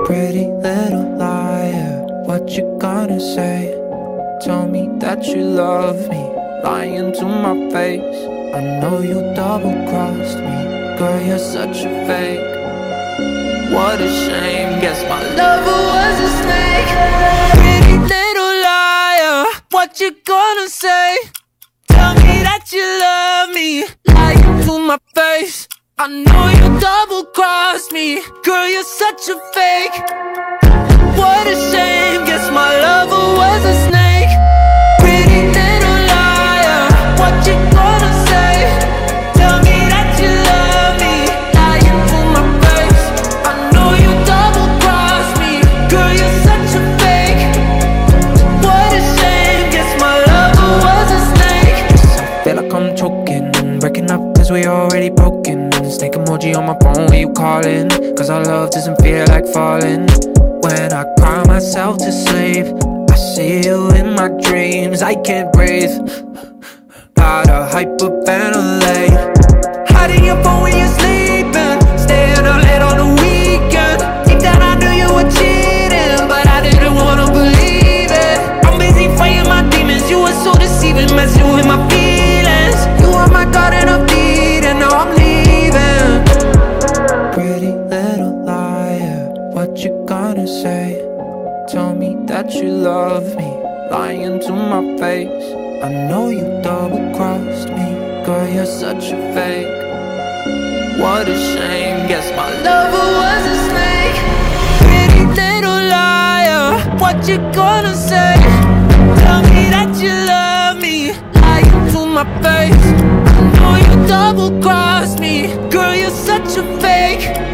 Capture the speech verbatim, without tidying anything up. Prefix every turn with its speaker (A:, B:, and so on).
A: Pretty little liar, what you gonna say? Tell me that you love me, lying to my face. I know you double-crossed me, girl, you're such a fake. What a shame, guess my lover was a snake. Pretty little liar, what you gonna say? Tell me that you love me, lying to my face. I know you double-crossed me, girl, you're such a fake. What a shame, guess my lover was a snake. Pretty little liar, what you gonna say? Tell me that you love me, lying to my face. I know you double-crossed me, girl, you're such a fake. What a shame, guess my lover was a snake. I feel like I'm choking, breaking up cause we already broken. Snake emoji on my phone when you calling, cause our love doesn't feel like falling. When I cry myself to sleep, I see you in my dreams. I can't breathe, gotta hyperventilate. Hiding your phone when you're sleeping, staying up late on the weekend. Deep down I knew you were cheating, but I didn't wanna believe it. I'm busy fighting my demons, you were so deceiving, messing with my feelings. You were my garden of Eden, now I'm leaving. Pretty little liar, what you gonna say? Tell me that you love me, lying to my face. I know you double-crossed me, girl, you're such a fake. What a shame, guess my lover was a snake. Pretty little liar, what you gonna say? Tell me that you love me, lying to my face. I know you double-crossed me, girl, you're such a fake.